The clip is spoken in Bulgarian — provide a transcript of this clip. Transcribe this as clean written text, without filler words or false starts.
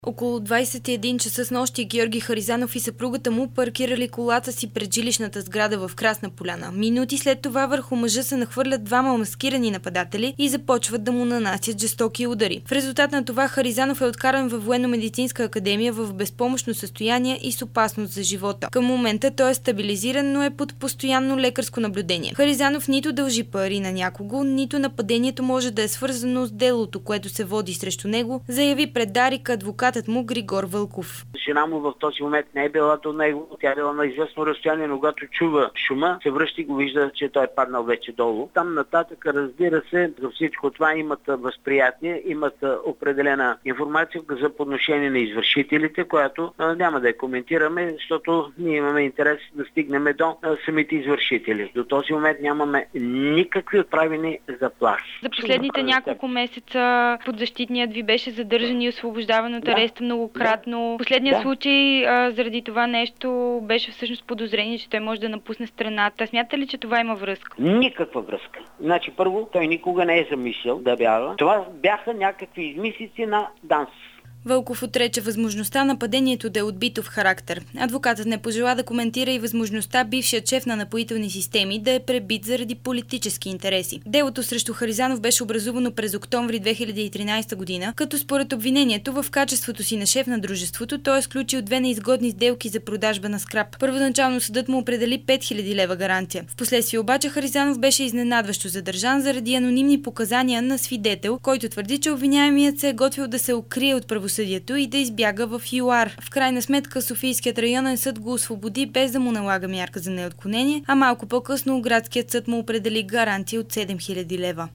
Около 21 часа с нощи Георги Харизанов и съпругата му паркирали колата си пред жилищната сграда в Красна поляна. Минути след това върху мъжа се нахвърлят двама маскирани нападатели и започват да му нанасят жестоки удари. В резултат на това Харизанов е откаран във военно-медицинска академия в безпомощно състояние и с опасност за живота. Към момента той е стабилизиран, но е под постоянно лекарско наблюдение. Харизанов нито дължи пари на някого, нито нападението може да е свързано с делото, което се води срещу него, заяви пред Дарик адвокатът му Григор Вълков. Жена му в този момент не е била до него, тя е била на известно разстояние, но когато чува шума, се връща и го вижда, че той е паднал вече долу. Там нататък, разбира се, за всичко това имат възприятие, имат определена информация за подношение на извършителите, която няма да я коментираме, защото ние имаме интерес да стигнем до самите извършители. До този момент нямаме никакви отправени заплахи. За последните няколко месеца подзащитният ви беше задържан и освобождаван от ареста многократно. Последният случай заради това нещо беше всъщност подозрение, че той може да напусне страната. Смятате ли, че това има връзка? Никаква връзка. Значи първо, той никога не е замислял да бяга. Това бяха някакви измислици на ДАНС. Вълков отрече възможността нападението да е от битов характер. Адвокатът не пожела да коментира и възможността бившият шеф на Напоителни системи да е пребит заради политически интереси. Делото срещу Харизанов беше образувано през октомври 2013 година, като според обвинението в качеството си на шеф на дружеството той е сключил две неизгодни сделки за продажба на скрап. Първоначално съдът му определи 5000 лева гаранция. Впоследствие обаче Харизанов беше изненадващо задържан заради анонимни показания на свидетел, който твърди, че обвиняемият се е готвил да се укрие от правосъдието и да избяга в ЮАР. В крайна сметка Софийският районен съд го освободи без да му налага мярка за неотклонение, а малко по-късно градският съд му определи гаранция от 7000 лева.